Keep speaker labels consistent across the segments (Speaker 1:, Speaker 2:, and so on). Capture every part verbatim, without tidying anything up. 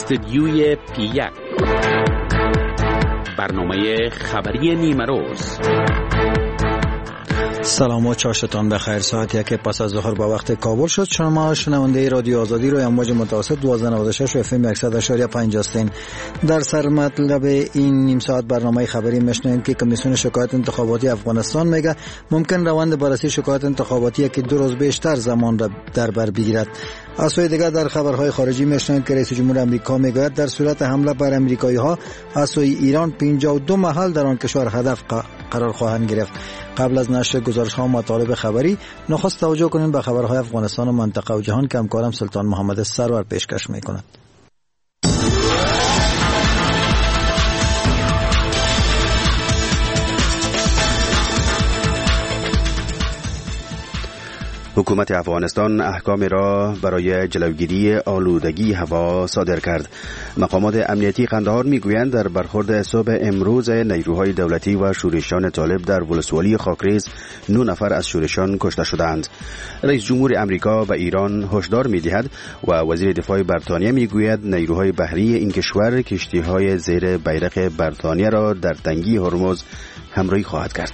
Speaker 1: استدیوی پی یک، برنامه خبری نیمه روز.
Speaker 2: سلام و چاشتان بخیر. ساعت یک پس از ظهر با وقت کابل شد. شما شنونده رادیو آزادی روی امواج متوسط دوازده و نود و شش و اف ام صد و شش و پنج هستین. در سر مطلب این نیم ساعت برنامه خبری میشنوید که کمیسیون شکایت انتخاباتی افغانستان میگه ممکن روند بررسی شکایت انتخاباتی که دو روز بیشتر زمان را در بر بگیرد. از سوی دیگر در خبرهای خارجی میشنوید که رئیس جمهور آمریکا میگوید در صورت حمله بر آمریکایی‌ها از سوی ایران پنجاه و دو محل در آن کشور هدف قرار خواهند گرفت. قبل از نشر گزارش‌ها و مطالب خبری نخست توجه کنیم به خبرهای افغانستان و منطقه و جهان که همکارم سلطان محمد سرور پیشکش می‌کند.
Speaker 3: حکومت افغانستان احکام را برای جلوگیری آلودگی هوا صادر کرد. مقامات امنیتی قندهار میگویند در برخورد صبح امروز نیروهای دولتی و شورشیان طالب در ولسوالی خاکریز نه نفر از شورشیان کشته شدند. رئیس جمهور امریکا و ایران هشدار میدهد و وزیر دفاع بریتانیا میگوید نیروهای بحری این کشور کشتی‌های زیر بیرق بریتانیا را در تنگی هرمز همراهی خواهد کرد.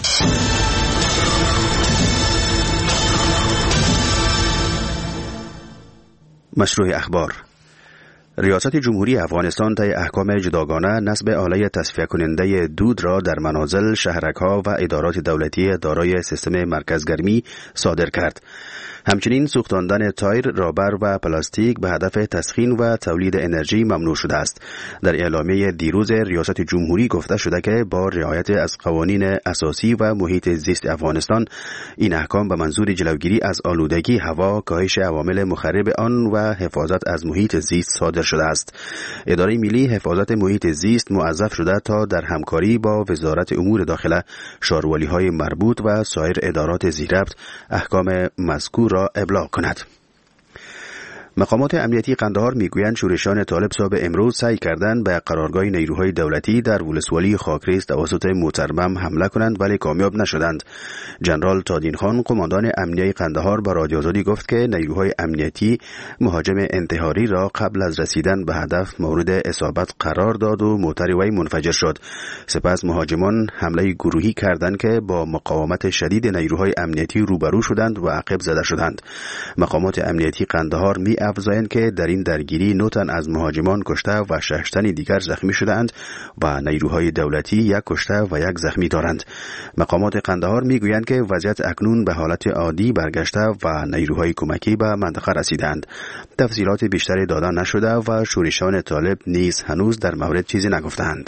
Speaker 3: مشروع اخبار. ریاست جمهوری افغانستان طی احکام جداگانه نصب آله تصفیه کننده دود را در منازل، شهرک‌ها و ادارات دولتی دارای سیستم مرکزگرمی صادر کرد. همچنین سوختاندن تایر، رابر و پلاستیک به هدف تسخین و تولید انرژی ممنوع شده است. در اعلامیه دیروز ریاست جمهوری گفته شده که با رعایت از قوانین اساسی و محیط زیست افغانستان این احکام به منظور جلوگیری از آلودگی هوا، کاهش عوامل مخرب آن و حفاظت از محیط زیست صادر شده است. اداره ملی حفاظت محیط زیست موظف شده تا در همکاری با وزارت امور داخله، شاروالی‌های مربوط و سایر ادارات ذی‌ربط احکام مذکور را ابلاغ کند. مقامات امنیتی قندهار میگویند شورشیان طالب صبح امروز سعی کردند به قرارگاه نیروهای دولتی در ولسوالی خاکریز توسط موتربم حمله کنند ولی کامیاب نشدند. جنرال تادین خان، قماندان امنیتی قندهار، با رادیو آزادی گفت که نیروهای امنیتی مهاجم انتحاری را قبل از رسیدن به هدف مورد اصابت قرار داد و موتر وی منفجر شد. سپس مهاجمان حمله گروهی کردند که با مقاومت شدید نیروهای امنیتی روبرو شدند و عقب زده شدند. مقامات امنیتی قندهار می افزایند که در این درگیری نه تن از مهاجمان کشته و شش تن دیگر زخمی شدند و نیروهای دولتی یک کشته و یک زخمی دارند. مقامات قندهار میگویند که وضعیت اکنون به حالت عادی برگشته و نیروهای کمکی به منطقه رسیدند. تفصیلات بیشتری داده نشده و شورشیان طالب نیز هنوز در مورد چیزی نگفتند.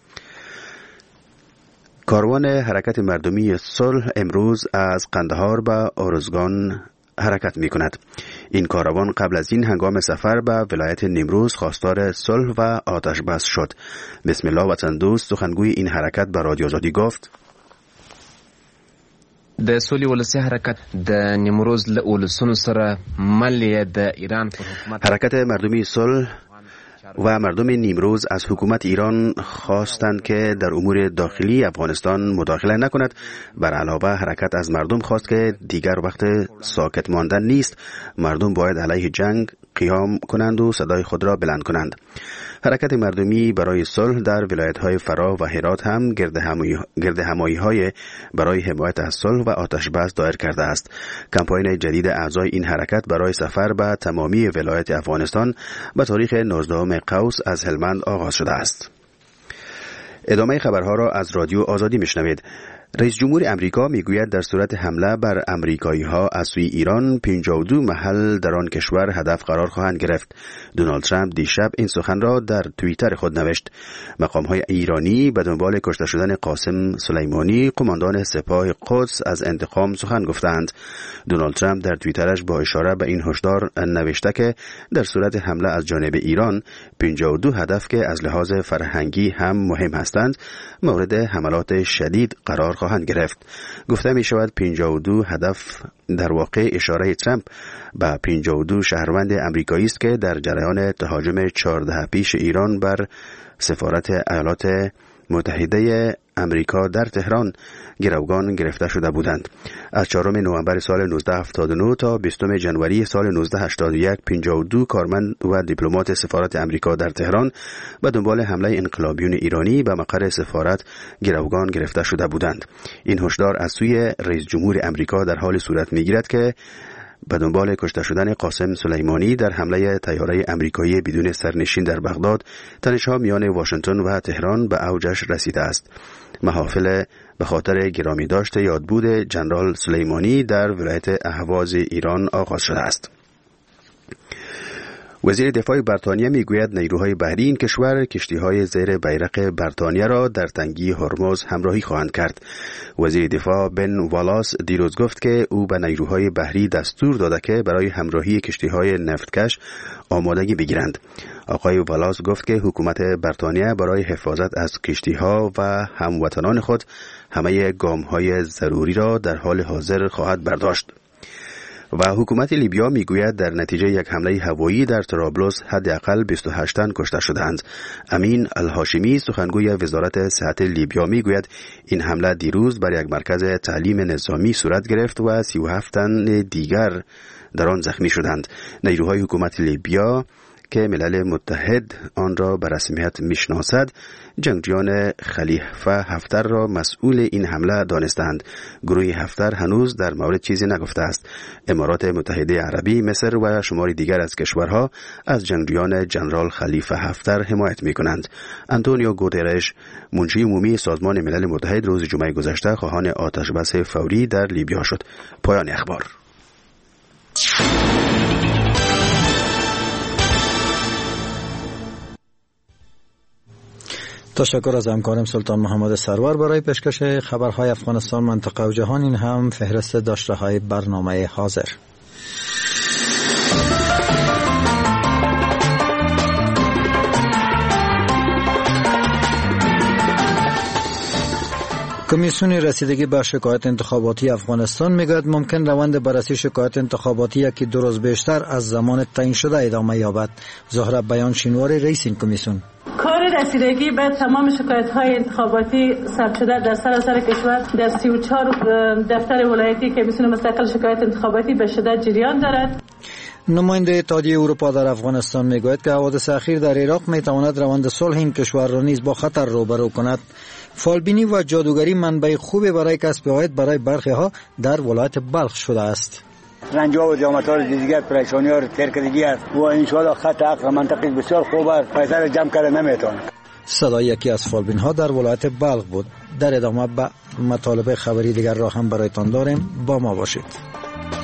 Speaker 3: کاروان حرکت مردمی صلح امروز از قندهار به ارزگان حرکت می کند. این کاروان قبل از این هنگام سفر به ولایت نیمروز خواستار صلح و آتش بس شد. بسم الله وطن دوست سخنگوی این حرکت به رادیو آزادی گفت:
Speaker 4: د سولې ولسی حرکت د نیمروز له ولسونو سره مل د ایران پر حکومت
Speaker 3: حرکت مردمی صلح و مردم نیمروز از حکومت ایران خواستند که در امور داخلی افغانستان مداخله نکند. بر علاوه حرکت از مردم خواست که دیگر وقت ساکت ماندن نیست، مردم باید علیه جنگ قیام کنند و صدای خود را بلند کنند. حرکت مردمی برای صلح در ولایت‌های فرا و هرات هم گرد همایی‌های برای حمایت از صلح و آتش بس دایر کرده است. کمپاین جدید اعضای این حرکت برای سفر به تمامی ولایت افغانستان به تاریخ نوزدهم قوس از هلمند آغاز شده است. ادامه خبرها را از رادیو آزادی میشنوید. رئیس جمهور امریکا میگوید در صورت حمله بر آمریکایی‌ها از سوی ایران پنجاه و دو محل در آن کشور هدف قرار خواهند گرفت. دونالد ترامپ دیشب این سخن را در توییتر خود نوشت. مقام‌های ایرانی به دنبال کشته شدن قاسم سلیمانی، قماندان سپاه قدس، از انتقام سخن گفتند. دونالد ترامپ در توییترش با اشاره به این هشدار نوشته که در صورت حمله از جانب ایران پنجاه و دو هدف که از لحاظ فرهنگی هم مهم هستند مورد حملات شدید قرار خواهند گرفت. گفته می شود پنجاه و دو هدف در واقع اشاره ترامپ به پنجاه و دو شهروند امریکایی است که در جریان تهاجم چهارده پیش ایران بر سفارت ایالات متحده امریکا در تهران گروگان گرفته شده بودند. از چهارم نوامبر سال نوزده هفتاد و نه تا بیستم ژانویه سال نوزده هشتاد و یک پنجاه و دو کارمند و دیپلمات سفارت امریکا در تهران به دنبال حمله انقلابیون ایرانی به مقر سفارت گروگان گرفته شده بودند. این هشدار از سوی رئیس جمهور امریکا در حال صورت می‌گیرد که به دنبال کشته شدن قاسم سلیمانی در حمله طیاره امریکایی بدون سرنشین در بغداد، تنش‌ها میان واشنگتن و تهران به اوجش رسیده است. محافل به خاطر گرامی داشته یادبود جنرال سلیمانی در ولایت اهواز ایران آغاز شده است. وزیر دفاع بریتانیا میگوید نیروهای بحری این کشور کشتی‌های زیر بیرق بریتانیا را در تنگی هرمز همراهی خواهند کرد. وزیر دفاع بن والاس دیروز گفت که او به نیروهای بحری دستور داده که برای همراهی کشتی‌های نفتکش آمادگی بگیرند. آقای والاس گفت که حکومت بریتانیا برای حفاظت از کشتی‌ها و هموطنان خود همه گام‌های ضروری را در حال حاضر خواهد برداشت. و حکومت لیبیا میگوید در نتیجه یک حمله هوایی در طرابلس حداقل بیست و هشت تن کشته شدند. امین الهاشمی سخنگوی وزارت صحت لیبیا میگوید این حمله دیروز بر یک مرکز تعلیم نظامی صورت گرفت و سی و هفت تن دیگر در آن زخمی شدند. نیروهای حکومت لیبیا که ملل متحد آن را به رسمیت میشناسد، جنگجویان خلیفه هفتر را مسئول این حمله دانستند. گروه هفتر هنوز در مورد چیزی نگفته است. امارات متحده عربی، مصر و شماری دیگر از کشورها از جنگجویان جنرال خلیفه هفتر حمایت میکنند. آنتونیو گوترش، منشی عمومی سازمان ملل متحد، روز جمعه گذشته خواهان آتشبس فوری در لیبیا شد. پایان اخبار.
Speaker 2: تشکر از همکارم سلطان محمد سرور برای پیشکش خبرهای افغانستان، منطقه و جهان. این هم فهرست داشته‌های برنامه حاضر. کمیسیون رسیدگی به شکایت انتخاباتی افغانستان میگوید ممکن روند بررسی شکایت انتخاباتی یکی دو روز بیشتر از زمان تعیین شده ادامه یابد. زهره بیان شینواری، رئیس این کمیسیون:
Speaker 5: کار رسیدگی به تمام شکایت‌های انتخاباتی ثبت شده در سراسر کشور در سی و چهار دفتر ولایتی کمیسیون مستقل شکایت انتخاباتی به شدت جریان دارد.
Speaker 2: نماینده اتحادیه اروپا در افغانستان میگوید که حوادث اخیر در عراق میتواند روند صلح این کشور را نیز با خطر روبرو کند. فالبینی و جادوگری منبع خوبی برای کسب عاید برای برخی ها در ولایت بلخ شده است.
Speaker 6: رنج‌ها و زحمت‌ها دیگر پریشانی‌ها رو تیر کردگی است و ان شاء الله خط عقل منطقی بسیار خوب است، پیسه را جمع کرده نمیتونه.
Speaker 2: صدای یکی از فالبین ها در ولایت بلخ بود. در ادامه به مطالب خبری دیگر را هم برایتان داریم، با ما باشید.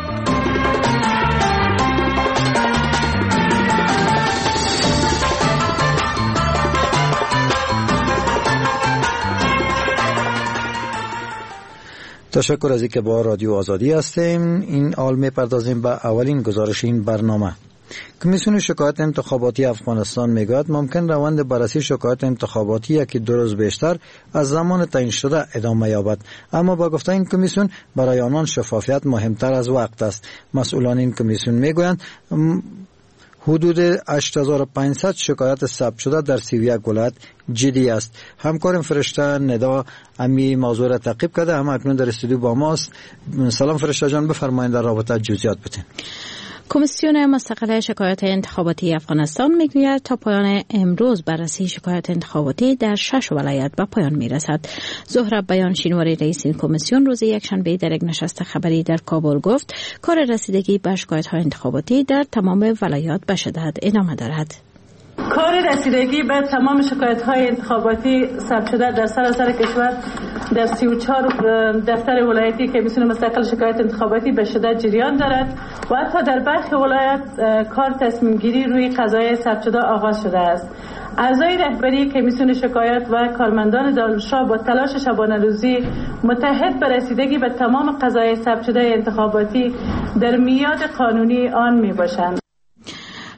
Speaker 2: تشکر از اینکه با رادیو آزادی هستیم. این آل میپردازیم به اولین گزارش این برنامه. کمیسیون شکایت انتخاباتی افغانستان میگوید ممکن روند بررسی شکایت انتخاباتی یکی دو روز بیشتر از زمان تعیین شده ادامه یابد، اما با گفته این کمیسیون برای آنان شفافیت مهمتر از وقت است. مسئولان این کمیسیون میگویند حدود هشت هزار و پانصد شکایت ثبت شده در سی و یک ولایت جدی است. همکارم فرشته ندا امی موضوع را تعقیب کرده، هم اکنون در استودیو با ماست. سلام فرشته جان، بفرمایید در رابطه جزئیات بدین.
Speaker 7: کمیسیون مستقل شکایت انتخاباتی افغانستان میگوید تا پایان امروز بررسی شکایت انتخاباتی در شش ولایت به پایان میرسد. زهره بیان شینواری، رئیس این کمیسیون، روز یکشنبه در یک نشست خبری در کابل گفت کار رسیدگی به شکایت‌های انتخاباتی در تمام ولایات به شدت ادامه دارد.
Speaker 5: کار رسیدگی به تمام شکایت‌های انتخاباتی ثبت شده در سراسر کشور در سی و چهار دفتر ولایتی کمیسیون مستقل شکایت انتخاباتی به شدت جریان دارد و حتی در برخی ولایت کار تصمیم گیری روی قضایای ثبت شده آغاز شده است. اعضای رهبری کمیسیون شکایت و کارمندان دانشگاه با تلاش شبانه روزی متحد به رسیدگی به تمام قضایای ثبت شده انتخاباتی در میعاد قانونی آن میباشند.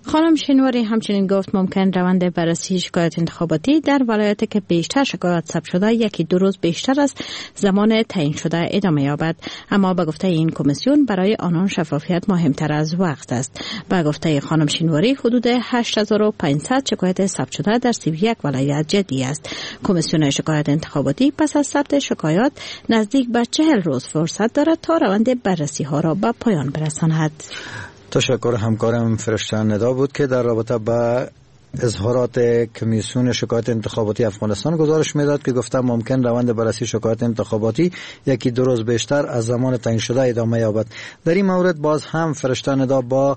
Speaker 7: خانم شینواری همچنین گفت ممکن روند بررسی شکایت انتخاباتی در ولایاتی که بیشتر شکایت ثبت شده یکی دو روز بیشتر از زمان تعیین شده ادامه یابد، اما به گفته این کمیسیون برای آنان شفافیت مهمتر از وقت است. به گفته خانم شینواری حدود هشت هزار و پانصد شکایت ثبت شده در سی و یک ولایت جدی است. کمیسیون شکایت انتخاباتی پس از ثبت شکایات نزدیک به چهل روز فرصت دارد تا روند بررسی ها را به پایان برساند.
Speaker 2: تشکر همکارم فرشته ندا بود که در رابطه با اظهارات کمیسیون شکایت انتخاباتی افغانستان گزارش میداد که گفته ممکن روند بررسی شکایت انتخاباتی یکی دو روز بیشتر از زمان تعیین شده ادامه یابد. در این مورد باز هم فرشته ندا با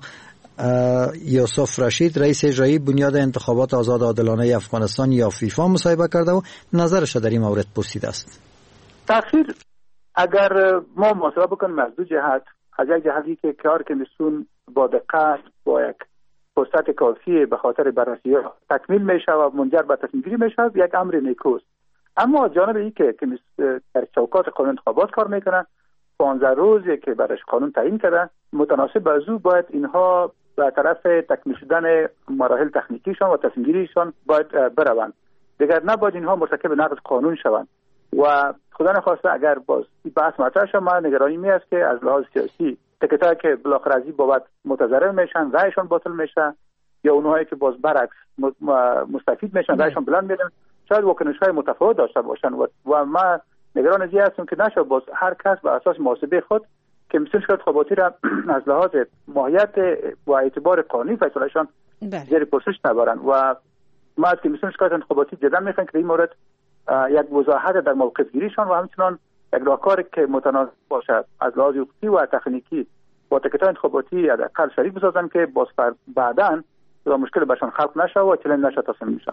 Speaker 2: یوسف رشید رئیس اجرایی بنیاد انتخابات آزاد عادلانه افغانستان یا فیفا مصاحبه کرده و نظرش در این مورد پرسیده است.
Speaker 8: تأخیر اگر ما محاسبه بکنیم از دو جهت، از یک جهتی که کار کمیسیون با دقت با یک فرصت کافی به خاطر بررسی تکمیل میشه و منجر به تصمیم گیری میشه، یک امر نیکوست. اما جانب این که در چوکات قانون انتخابات کار میکنه، پانزده روزی که برایش قانون تعیین کرده، متناسب با او باید اینها به طرف تکمیل شدن مراحل تکنیکیشان و تصمیم گیریشان باید بروند، دیگر نباید اینها مرتکب نقض قانون شوند. و خدا نخواسته اگر باز بحث مطرح شد، من نگرانی می است که از لحاظ سیاسی تکتایی که بالاخره از این بابت متضرر میشن رأیشان باطل میشه، یا اونهایی که باز برعکس مستفید میشن رأیشان بلند میدن، شاید واکنش‌های متفاوت داشته باشن و, و من نگران از این هستم که نشه باز هر کس به اساس محاسبه خود که کمیسیون شکایت انتخاباتی را از لحاظ ماهیت و اعتبار قانونی فیصلهشان زیر پرسش نبرند. و ما از کمیسیون شکایت انتخاباتی جدا میخوایم که این مورد یک وضاحت در موقف گیریشان و همچنان یک راهکاری که متناسب باشد از لحاظ حقوقی و تکنیکی با تکتای انتخاباتی حداقل شریک بسازن که باز بعداً و مشکل برشان خلق نشه و چلن نشه تصمیم میشن.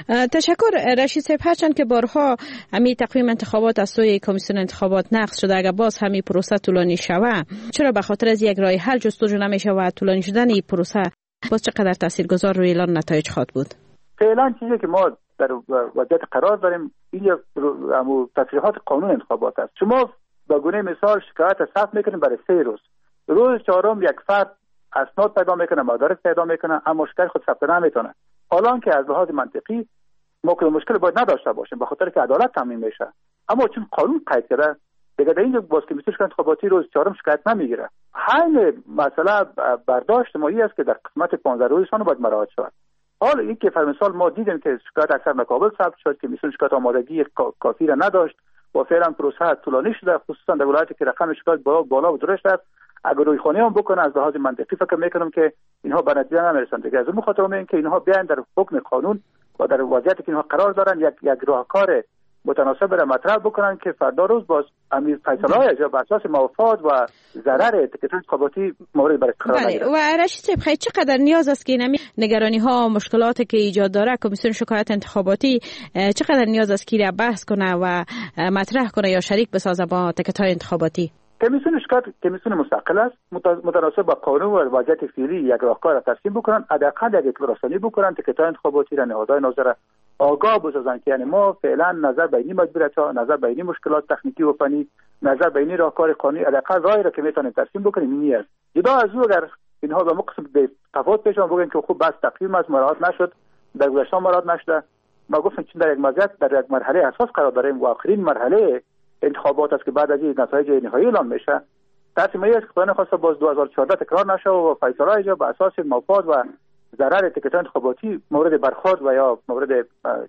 Speaker 7: تشکر رشید صاحب. هرچند که بارها همین تقویم انتخابات از سوی کمیسیون انتخابات نقض شده، اگر باز همین پروسه طولانی شوه، چرا به خاطر از یک راه حل جستجو نمیشه و طولانی شدن این پروسه باز چقدر تاثیرگذار روی اعلان نتایج خواهد بود؟
Speaker 8: فعلا چیزی که ما در وضعیت قرار داریم این امو تصریحات قانون انتخابات است. شما به گونه مثال شکایت ثبت میکنید برای سه روز، روز چهارم یک فرد اسناد پیدا میکنه، مدارک پیدا میکنه، اما شکایت خود ثبت نمیکنه. حالا که از لحاظ منطقی ما که مشکل باید نداشته باشیم به خاطر که عدالت تامین میشه، اما چون قانون قید کرده دیگه در اینجا باز که کمیسیون انتخاباتی روز چهارم شکایت نمیگیره. همین مسئله برداشت ما است که در قسمت پانزده روزشان باید مراعات شود. حالا این که فرض مثال ما دیدیم که شکایت اکثر مقابل ثبت شد که کمیسیون شکایت آمادگی کافی را نداشت و فعلا پروسه طولانی شده، خصوصا در ولایتی که رقم شکایت بالا بالا و درشت است. اگر روی خانه هم بکنه از لحاظ منطقی فکر میکنم که اینها به نتیجه نمیرسن. دیگه از اون خاطر میگم که اینها بیان در حکم قانون و در وضعیتی که اینها قرار دارن یک یک راهکار متناسب را مطرح بکنن که فردا روز باز امیر فیصله اجرا بر اساس موافقت و ضرر تکتای انتخاباتی مورد برای قرار نگیره.
Speaker 7: و رشید صاحب خیلی چقدر نیاز است که این نگرانی ها و مشکلاتی که ایجاد داره کمیسیون شکایت انتخاباتی چقدر نیاز است که را بحث کنه و مطرح کنه یا شریک بسازه با تکتای انتخاباتی؟
Speaker 8: کمیسیون شکایت کمیسیون مستقل است، متناسب با قانون و وضعیت فعلی یک راهکار را ترسیم بکنن، حداقل یک اطلاع بکنن تکتای انتخاباتی را نهادهای ناظر آگاه بسازن که یعنی ما فعلا نظر به این مجبوریت‌ها، نظر به این مشکلات تکنیکی و فنی، نظر به این راهکار قانونی حداقل راهی را که میتونیم ترسیم بکنیم این است. جدا از او اگر اینها به مقصد به تفاوت پیش بگن که خوب بس تقویم از مراعات نشد، در گذشته مراعات نشده، ما گفتیم چون در یک مزیت در یک مرحله اساس قرار داریم و آخرین مرحله انتخابات است که بعد از این نتایج نهایی اعلام میشه. تصمیمی است که خدا نخواسته باز دو هزار و چهارده تکرار نشه و فیصله اجرا به اساس مفاد و ضرر تکتای انتخاباتی مورد برخورد و یا مورد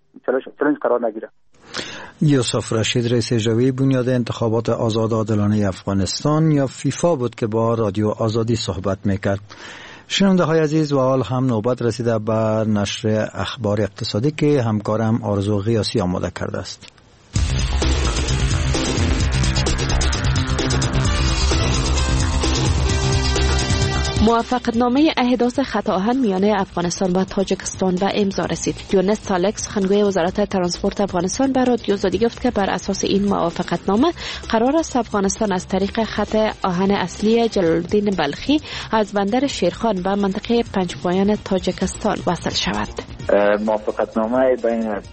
Speaker 8: چالش قرار نگیره.
Speaker 2: یوسف رشید رئیس اجرایی بنیاد انتخابات آزاد عادلانه افغانستان یا فیفا بود که با رادیو آزادی صحبت میکرد. شنونده های عزیز و حال هم نوبت رسیده به نشر اخبار اقتصادی که همکارم آرزو غیاسی آماده کرده است.
Speaker 9: موافقتنامه احداث خط آهن میان افغانستان و تاجیکستان به امضا رسید. یونس سالک سخنگوی وزارت ترانسپورت افغانستان به رادیو آزادی گفت که بر اساس این موافقتنامه قرار است افغانستان از طریق خط آهن اصلی جلالالدین بلخی از بندر شیرخان به منطقه پنجپایان تاجیکستان وصل شود.
Speaker 10: موافقتنامه بین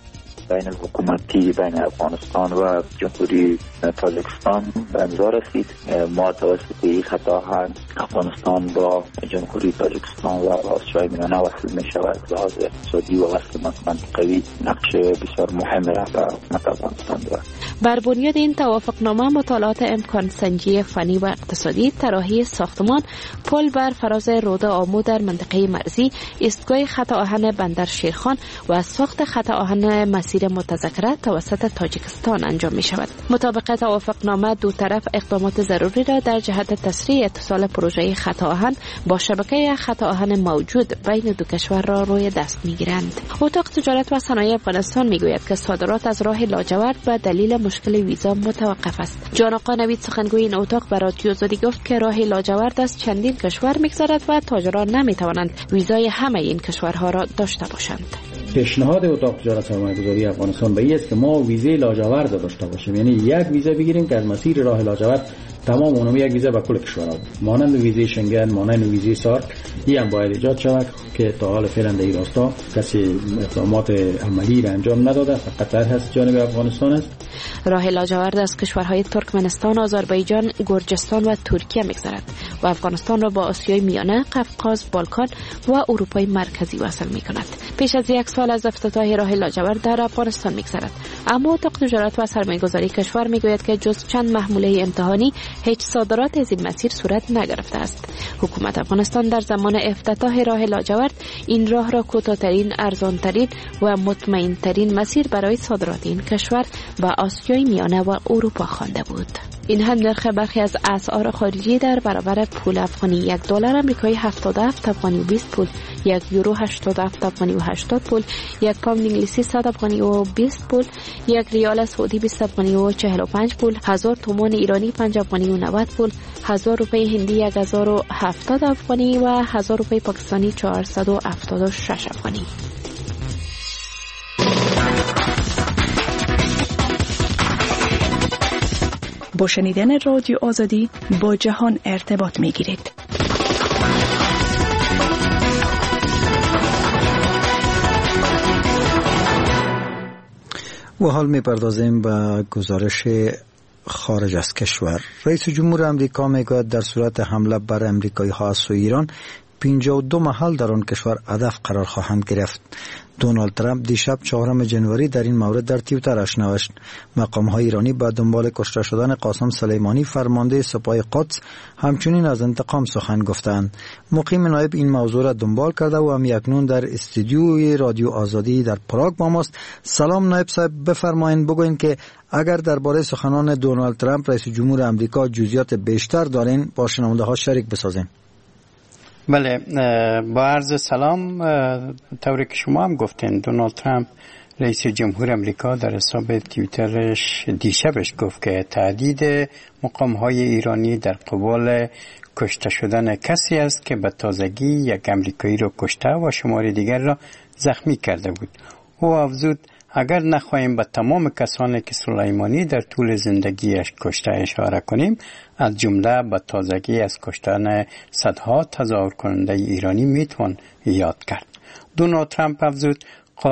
Speaker 10: بین الحکومتی بین افغانستان و جمهوری تاجیکستان به امضا رسید. ما توسط این خط آهن افغانستان با جمهوری تاجیکستان و آسیای میانه وصل می شود. لحاظ اقتصادی و وصل منطقوی نقش بسیار مهم را به حکومت افغانستان دارد.
Speaker 9: بر بنیاد این توافقنامه مطالعات امکان سنجی فنی و اقتصادی، طراحی ساختمان، پل بر فراز رود آمو در منطقه مرزی، ایستگاه خط آهن بندر شیرخان و ساخت خط آهن مسیر متذکره توسط تاجیکستان انجام می شود. مطابق توافقنامه دو طرف اقدامات ضروری را در جهت تسریع اتصال پروژه خط آهن با شبکه خط آهن موجود بین دو کشور را روی دست می گیرند. اتاق تجارت و صنایع افغانستان می گوید که صادرات از راه لاجورد به دلیل مشکل ویزا متوقف است. جان آقا نوید سخنگوی این اتاق به رادیو آزادی گفت که راه لاجورد از چندین کشور می‌گذرد و تاجران نمی‌توانند ویزای همه این کشورها را داشته باشند.
Speaker 11: پیشنهاد اتاق تجارت سرمایه‌گذاری افغانستان به این است که ما ویزای لاجورد داشته باشیم، یعنی یک ویزا بگیریم که از مسیر راه لاجورد تمام اونم یک ویزا به کل کشورها مانند ویزای شنگن، مانند ویزای سارک این هم باید ایجاد شود که تا حال فعلا در این راستا کسی اقدامات عملی را انجام نداده، فقط هست جانب افغانستان است.
Speaker 9: راه لاجورد از کشورهای ترکمنستان، آذربایجان، گرجستان و ترکیه می‌گذرد و افغانستان را با آسیای میانه، قفقاز، بالکان و اروپای مرکزی وصل می‌کند. پیش از یک سال از افتتاح راه لاجورد در افغانستان می‌گذرد، اما اتاق تجارت و سرمایه‌گذاری کشور می‌گوید که جز چند محموله امتحانی هیچ صادرات از این مسیر صورت نگرفته است. حکومت افغانستان در زمان افتتاح راه لاجورد این راه را کوتاه‌ترین، ارزان‌ترین و مطمئن‌ترین مسیر برای صادرات این کشور به آسیای میانه و اروپا خوانده بود. این هم نرخ برخی از اسعار خارجی در برابر پول افغانی: یک دلار آمریکایی هفتاد و هفت افغانی و بیست پول، یک یورو هشتاد و هفت افغانی و هشتاد پول، یک پوند انگلیسی صد افغانی و بیست پول، یک ریال سعودی بیست افغانی و چهل و پنج پول، هزار تومان ایرانی پنج افغانی و نود پول، هزار روپی هندی یک هزار و هفتاد افغانی و هزار روپی پاکستانی چهارصد و هفتاد و شش افغانی.
Speaker 12: با شنیدن رادیو آزادی با جهان ارتباط می گیرید.
Speaker 2: و حال می پردازیم به گزارش خارج از کشور. رئیس جمهور امریکا می گوید در صورت حمله بر امریکایی ها از سوی ایران پنجاه و دو محل در آن کشور هدف قرار خواهند گرفت. دونالد ترامپ دیشب چهارم جنوری در این مورد در توییترش نوشت: مقام‌های ایرانی به دنبال کشته شدن قاسم سلیمانی فرمانده سپاه قدس همچنین از انتقام سخن گفتند. مقیم نایب این موضوع را دنبال کرده و هم اکنون در استودیوی رادیو آزادی در پراگ با ماست. سلام نایب صاحب، بفرمایید بگوین که اگر درباره سخنان دونالد ترامپ رئیس جمهور امریکا جزئیات بیشتر دارین با شنونده ها شریک بسازین.
Speaker 13: بله، با عرض سلام. طوری که شما هم گفتین، دونالد ترامپ رئیس جمهور امریکا در حساب توییترش دیشبش گفت که تهدید مقام‌های ایرانی در قبال کشته شدن کسی است که به تازگی یک امریکایی را کشته و شمار دیگر را زخمی کرده بود. او افزود اگر نخواهیم به تمام کسانی که سلیمانی در طول زندگیش کشته اشاره کنیم، از جمله به تازگی از کشتن صدها تظاهر کننده ایرانی میتوان یاد کرد. دونالد ترامپ افزود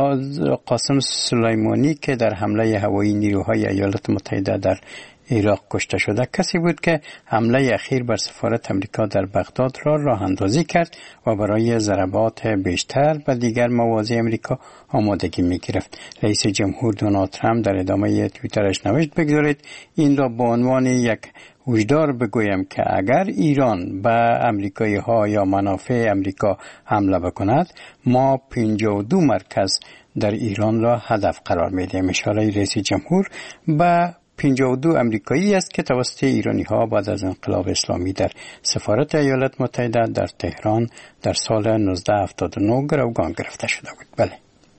Speaker 13: قاسم سلیمانی که در حمله هوایی نیروهای ایالات متحده در عراق کشته شده کسی بود که حمله اخیر بر سفارت امریکا در بغداد را راه اندازی کرد و برای ضربات بیشتر به دیگر مواضع امریکا آمادگی می گرفت. رئیس جمهور دونالد ترامپ در ادامه توییترش نوشت: بگذارید این را به عنوان یک هشدار بگویم که اگر ایران به امریکایی ها یا منافع امریکا حمله بکند، ما پنجاه و دو مرکز در ایران را هدف قرار می دهیم. اشاره رئیس جمهور به پنجاه و دو امریکایی است که توسط ایرانی ها بعد از انقلاب اسلامی در سفارت ایالات متحده در تهران در سال نوزده هفتاد و نه گروگان گرفته شده بود. بله.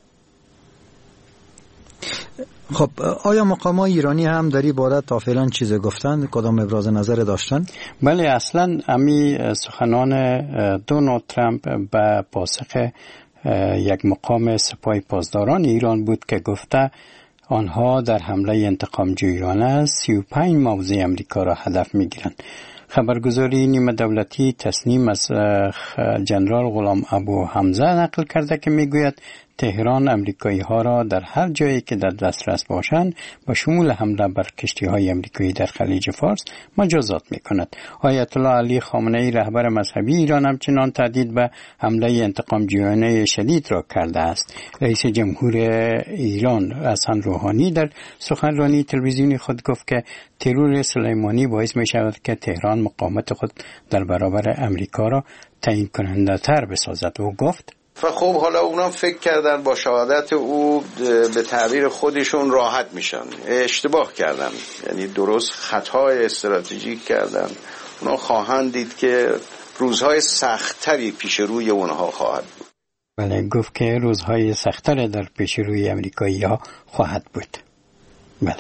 Speaker 2: خب آیا مقامات ایرانی هم در این باره تا فعلا چیز گفتند؟ کدام ابراز نظر داشتن؟
Speaker 13: بله، اصلا امی سخنان دونالد ترامپ به پاسخ یک مقام سپاه پاسداران ایران بود که گفته آنها در حمله انتقام جویانه سی و پنج موضع امریکا را هدف می‌گیرند. خبرگزاری نیمه دولتی تصنیم از جنرال غلام ابو حمزه نقل کرده که میگوید تهران امریکایی ها را در هر جایی که در دسترس باشند با شمول حمله بر کشتی های امریکایی در خلیج فارس مجازات می کند. آیت الله علی خامنه ای رهبر مذهبی ایران همچنان تهدید به حمله انتقام جویانه شدید را کرده است. رئیس جمهور ایران حسن روحانی در سخنرانی تلویزیونی خود گفت که ترور سلیمانی باعث می شود که تهران مقاومت خود در برابر امریکا را تعیین کننده تر بسازد. و گفت
Speaker 14: خب حالا اونا فکر کردن با شهادت او به تعبیر خودشون راحت میشن. اشتباه کردن، یعنی درست خطای استراتژیک کردن. اونا خواهند دید که روزهای سختری پیش روی اونها خواهد بود.
Speaker 13: بله، گفت که روزهای سختری در پیش روی امریکایی ها خواهد بود. بله.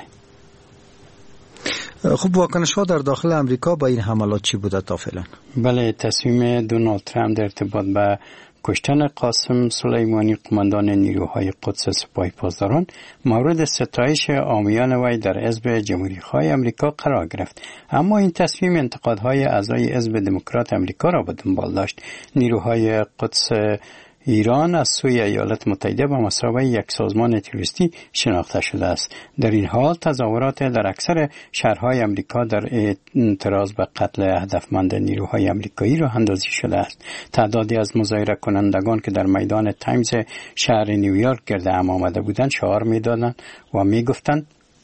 Speaker 2: خب واکنش ها در داخل امریکا با این حملات چی بوده تا فعلا؟
Speaker 13: بله، تصمیم دونالد ترامپ در ارتباط به کشتن قاسم سلیمانی قماندان نیروهای قدس سپاه پاسداران مورد ستایش عامیان وی در حزب جمهوری‌خواه امریکا قرار گرفت، اما این تصمیم انتقادهای اعضای حزب دموکرات امریکا را به دنبال داشت. نیروهای قدس ایران از سوی ایالات متحده به مثابه یک سازمان تروریستی شناخته شده است. در این حال تظاهرات در اکثر شهرهای امریکا در اعتراض به قتل هدفمند نیروهای امریکایی راه اندازی شده است. تعدادی از مظاهره کنندگان که در میدان تایمز شهر نیویورک گرد هم آمده بودند شعار می‌دادند و می‌گفتند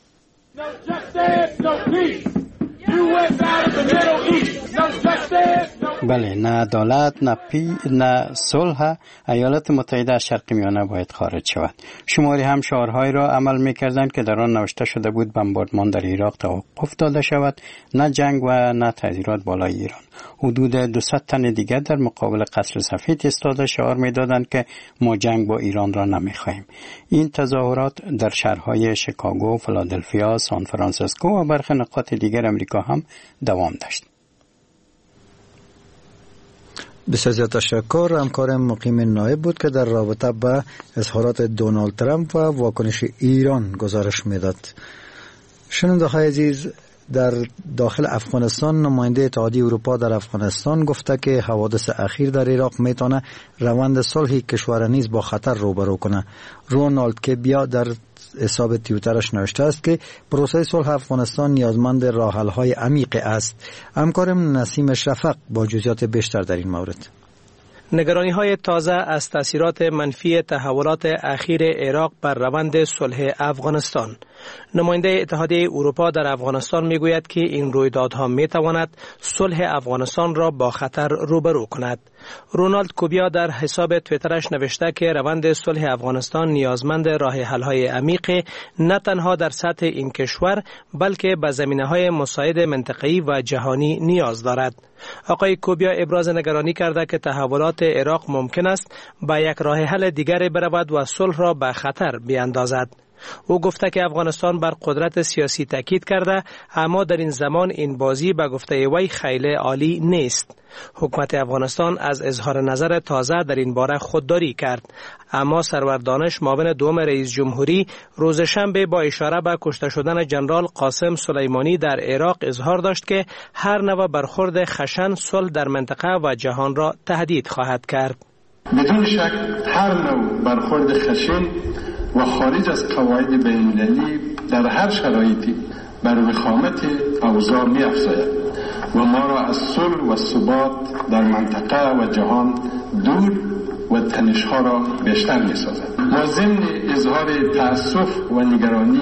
Speaker 13: بله، نه عدالت، نه پی، نه صلح، ایالات متحده از شرق میانه باید خارج شود. شماری هم شعارهایی را عمل می‌کردند که در آن نوشته شده بود بمباردمان در عراق توقف داده شود، نه جنگ و نه تحریرات بالای ایران. حدود دویست تن دیگر در مقابل قصر سفید ایستاده شعار می‌دادند که ما جنگ با ایران را نمی‌خواهیم. این تظاهرات در شهرهای شیکاگو، فیلادلفیا، سان فرانسیسکو و برخی نقاط دیگر امریکا هم دوام داشت.
Speaker 2: بسیار زیاد تشکر. همکارم مقیم نایب بود که در رابطه با اظهارات دونالد ترامپ و واکنش ایران گزارش میداد. شنونده‌های عزیز، در داخل افغانستان نماینده اتحادیه اروپا در افغانستان گفته که حوادث اخیر در عراق میتونه روند صلح کشور نیز با خطر روبرو کنه. رونالد کبیا در حساب توییترش نوشته است که پروسه صلح افغانستان نیازمند راه‌حل‌های عمیق است. همکارم نسیم شفق با جزئیات بیشتر در این مورد.
Speaker 15: نگرانی‌های تازه از تاثیرات منفی تحولات اخیر عراق بر روند صلح افغانستان. نماینده اتحادیه اروپا در افغانستان میگوید که این رویدادها میتواند صلح افغانستان را با خطر روبرو کند. رونالد کوبیا در حساب توییترش نوشته که روند صلح افغانستان نیازمند راه حل‌های عمیق نه تنها در سطح این کشور بلکه به زمینه‌های مساعد منطقه‌ای و جهانی نیاز دارد. آقای کوبیا ابراز نگرانی کرده که تحولات عراق ممکن است به یک راه حل دیگر برود و صلح را به خطر بیاندازد. او گفته که افغانستان بر قدرت سیاسی تاکید کرده، اما در این زمان این بازی به گفته وی خیلی عالی نیست. حکومت افغانستان از اظهار نظر تازه در این باره خودداری کرد، اما سرور دانش معاون دوم رئیس جمهوری روز شنبه با اشاره به کشته شدن جنرال قاسم سلیمانی در عراق اظهار داشت که هر نوع برخورد خشن صلح در منطقه و جهان را تهدید خواهد کرد.
Speaker 16: بدون شک هر نوع برخورد خشن و خارج از قواعد بین‌المللی در هر شرایطی بر وخامت اوضاع می‌افزاید و ما را از صلح و ثبات در منطقه و جهان دور و تنش‌ها را بیشتر می‌سازد. ما ضمن اظهار تأسف و نگرانی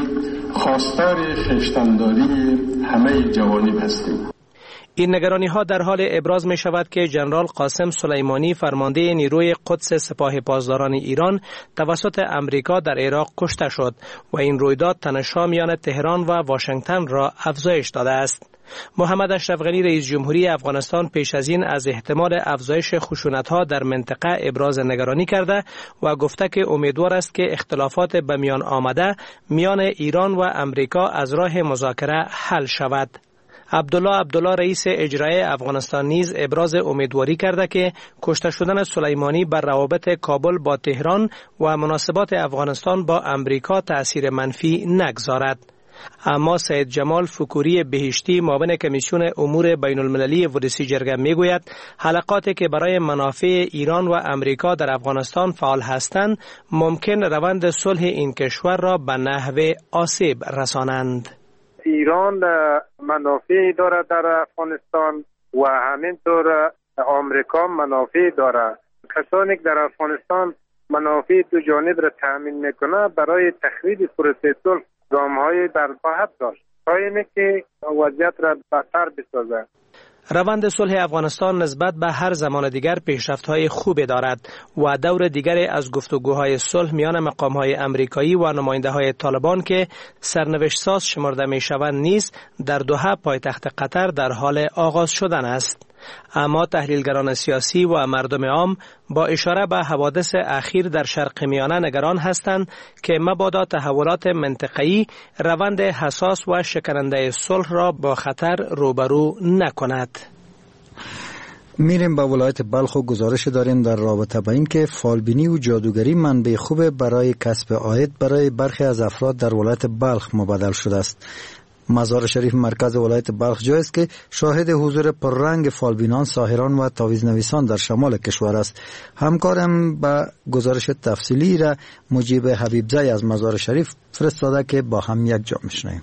Speaker 16: خواستار خویشتن‌داری همه جوانب هستیم.
Speaker 15: این نگرانی ها در حال ابراز می شود که جنرال قاسم سلیمانی فرمانده نیروی قدس سپاه پاسداران ایران توسط امریکا در عراق کشته شد و این رویداد تنش‌ها میان تهران و واشنگتن را افزایش داده است. محمد اشرف غنی رئیس جمهوری افغانستان پیش از این از احتمال افزایش خشونت‌ها در منطقه ابراز نگرانی کرده و گفته که امیدوار است که اختلافات به میان آمده میان ایران و امریکا از راه مذاکره حل شود. عبدالله عبدالله رئیس اجرایی افغانستان نیز ابراز امیدواری کرده که کشته شدن سلیمانی بر روابط کابل با تهران و مناسبات افغانستان با امریکا تأثیر منفی نگذارد. اما سید جمال فکوری بهشتی معاون کمیسیون امور بین المللی ودسی جرگه می گوید حلقاتی که برای منافع ایران و امریکا در افغانستان فعال هستند ممکن روند صلح این کشور را به نحو آسیب رسانند.
Speaker 17: ایران منافع دارد در افغانستان و همینطور آمریکا منافع دارد. کسانی که در افغانستان منافع دو جانب را تأمین میکنه برای تخریب پروسه صلح گام‌های در خواهد داشت تا اینه که وضعیت را بدتر بسازد.
Speaker 15: روند صلح افغانستان نسبت به هر زمان دیگر پیشرفت‌های خوبی دارد و دور دیگری از گفتگوهای صلح میان مقام‌های امریکایی و نماینده‌های طالبان که سرنوشت ساز شمرده می‌شوند نیز در دوحه پایتخت قطر در حال آغاز شدن است. اما تحلیلگران سیاسی و مردم عام با اشاره به حوادث اخیر در شرق میانه نگران هستند که مبادا تحولات منطقه‌ای روند حساس و شکننده صلح را با خطر روبرو نکند.
Speaker 2: میریم به ولایت بلخ و گزارش داریم در رابطه با این که فالبینی و جادوگری منبع خوب برای کسب عاید برای برخی از افراد در ولایت بلخ مبادل شده است. مزار شریف مرکز ولایت بلخ جای است که شاهد حضور پررنگ فالبینان، ساحران و تعویض نویسان در شمال کشور است. همکارم به گزارش تفصیلی را مجیب حبیبزی از مزار شریف فرستاده که با هم یک جا میشنیم.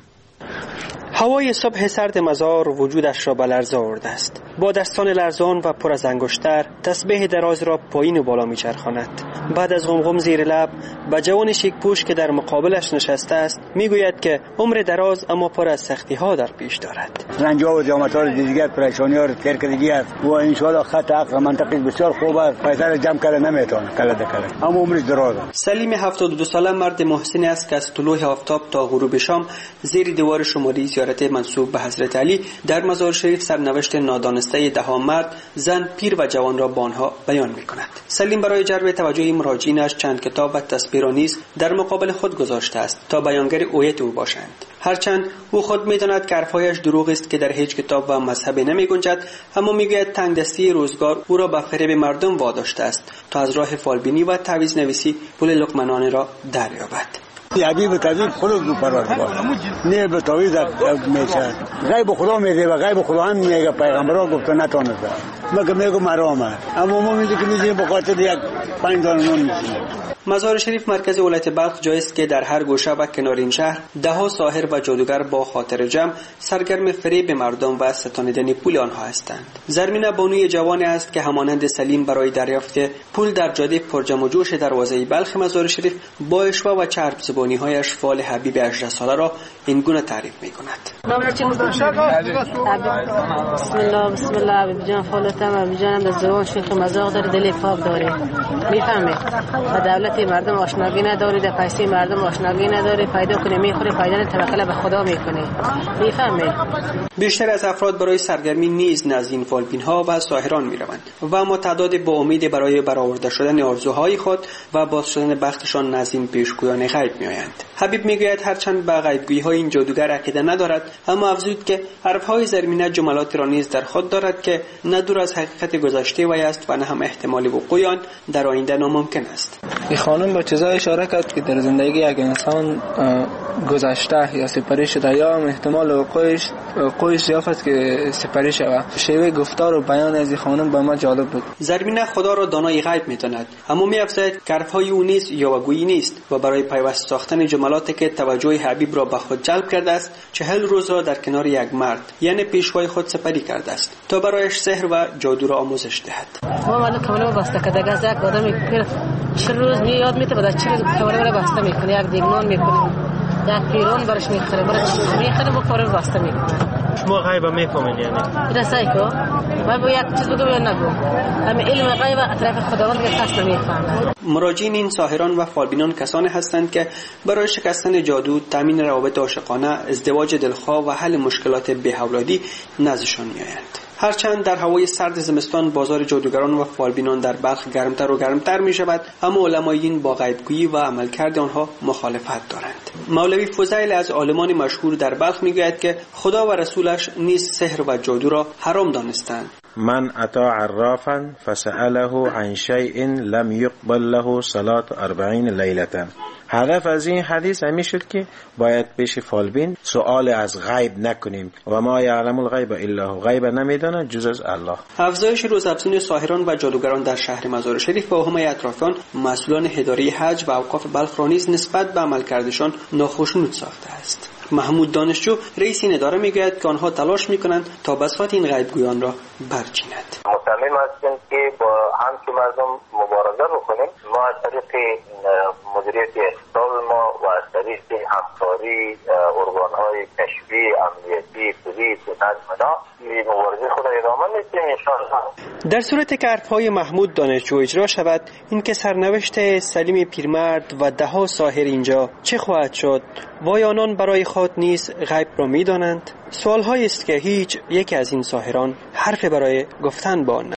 Speaker 18: هوای صبح سرد مزار وجودش را به لرزه آورده است. با دستان لرزان و پر از انگشتر تسبیح دراز را پایین و بالا میچرخاند. بعد از غمغم زیر لب به جوان شیکپوش که در مقابلش نشسته است میگوید که عمر دراز اما پر از سختی ها در پیش دارد.
Speaker 6: رنج ها و زحمت ها دیگر پریشانی ها رو تیر کردگی است و ان شاء الله خط عقل منطقی بسیار خوب است. پیسه جمع کرده نمیتونه کله دکله اما عمرش دراز است.
Speaker 18: سلیم هفتاد و دو ساله مرد محسن است که از طلوع آفتاب تا غروب شام زیر دیوار شمالی زیارت منسوب به حضرت علی در مزار شریف سرنوشت نادانسته ده مرد، زن، پیر و جوان را با آنها بیان می‌کند. سلیم برای جلب توجه مراجعینش چند کتاب و تصویر نیز در مقابل خود گذاشته است تا بیانگر هویت او باشند. هرچند او خود می‌داند که حرف‌هایش دروغ است که در هیچ کتاب و مذهبی نمی‌گنجد، اما می‌گوید تنگدستی روزگار او را به فریب مردم واداشته است تا از راه فالبینی و تعویض نویسی پول لقمنانه را دریابد.
Speaker 6: حبیب طبیب خود دو پروردگار نه به تعویض میشه. غیب خدا میده و غیب خدا هم میگه پیغمبرا گفته نتونه مگه میگه مرامه اما ما میگه که میشه به خاطر یک پنج دانه نون میشه.
Speaker 18: مزار شریف مرکز ولایت بلخ جایی است که در هر گوشه و کنار این شهر ده ها ساحر و جادوگر با خاطر جمع سرگرم فریب مردم و ستانیدن پول آنها هستند. زرمینه بانوی جوانی است که همانند سلیم برای دریافت پول در جاده پرجم و جوش دروازه بلخ مزار شریف با اشوا و چرب زبانی هایش فال حبیب هجده ساله را این گونه تعریف می‌کند.
Speaker 19: بسم الله بسم الله حبیب جان فالتم حبیب جانم در زبان شیخ مزاق داره دل پاک داره میفهمه و دولت مردم آشنایی نداره در پیسه مردم آشنایی نداره پیدا کنه میخوره پیدا توکل به خدا میکنه میفهمه.
Speaker 18: بیشتر از افراد برای سرگرمی نیز نزد این فالبین ها و ساحران میروند و اما تعداد با امید برای برآورده شدن آرزوهای خود و باز شدن بختشان نزد این پیشگویان غیب میآیند. حبیب میگوید هرچند به غیبگویی های این جادوگر عقیده ندارد اما افزود که حرفهای زرمینه جملات را نیز در خود دارد که نه دور از حقیقت گذشته وی است و نه هم احتمال وقوع آن در آینده ناممکن است.
Speaker 20: این خانم به چیزای اشاره کرد که در زندگی یک انسان گذشته یا سپری شده یا هم احتمال وقوعش وقوعش یافت که سپری شود. شیوه گفتار و بیان از این خانم به ما جالب بود.
Speaker 18: زرمینه خدا را دانای غیب می‌داند اما می‌افزاید که حرفهای او نیز یاوه‌گویی نیست و برای پیوست ساختن جملاتی که توجه حبیب را به خود جلب کرده است چهل روز را در کنار یک مرد یعنی پیشوای خود سپری کرده است تا برایش سحر و جادو را آموزش دهد.
Speaker 19: ما مال کاملا بسته کرده از یک آدمی که چه روز میاد میته بعد چه روز کاملا بسته میکنه یک دیگمان میکنه یک پیرون برش میخره برای چی میخره با کار بسته میکنه.
Speaker 15: شما غیب میفهمید یعنی
Speaker 19: رسای کو ما با یک چیز بگم یا نگو همه علم غیب اطراف خداوند که کس نمیفهمه.
Speaker 18: مراجعین این ساحران و فالبینان کسانی هستند که برای شکستن جادو، تامین روابط عاشقانه، ازدواج دلخواه و حل مشکلات بی‌اولادی نزدشان میآیند. هرچند در هوای سرد زمستان بازار جادوگران و فالبینان در بلخ گرمتر و گرمتر می شود اما علمایین با غیبگویی و عملکرد آنها مخالفت دارند. مولوی فضیل از عالمان مشهور در بلخ می گوید که خدا و رسولش نیز سحر و جادو را حرام دانستند.
Speaker 21: من اتى عرافا فسأله عن شيء لم يقبل له صلاة أربعين ليلة. هدف از این حدیث همین شد که باید پیش فالبین سوال از غیب نکنیم و ما یعلم الغیب الا هو، غیب نمیداند جز از الله.
Speaker 18: افزایش روزافزون ساحران و جادوگران در شهر مزار شریف با همه اطرافیان مسئولان اداره حج و اوقاف بلخ را نیز نسبت به عملکردشان ناخشنود ساخته است. محمود دانشجو رئیس این اداره میگوید که آنها تلاش میکنند تا بساط این غیبگویان را برچیند.
Speaker 1: مصمم هستیم که با هم که مردم مبارزه بکنیم. ما از طریق مدیریت اقتصاد ما و از طریق همکاری ارگان‌های کشفی، امنیتی، پلیس و نظم این مبارزه خود ادامه میدیم انشاءالله.
Speaker 18: در صورت که حرفهای محمود دانشجو اجرا شود، این که سرنوشت سلیم پیرمرد و ده ها ساحر اینجا چه خواهد شد؟ وای آنان برای خود نیز غیب را میدانند؟ سوال‌هایی است که هیچ یک از این ساحران حرف برای گفتن با آن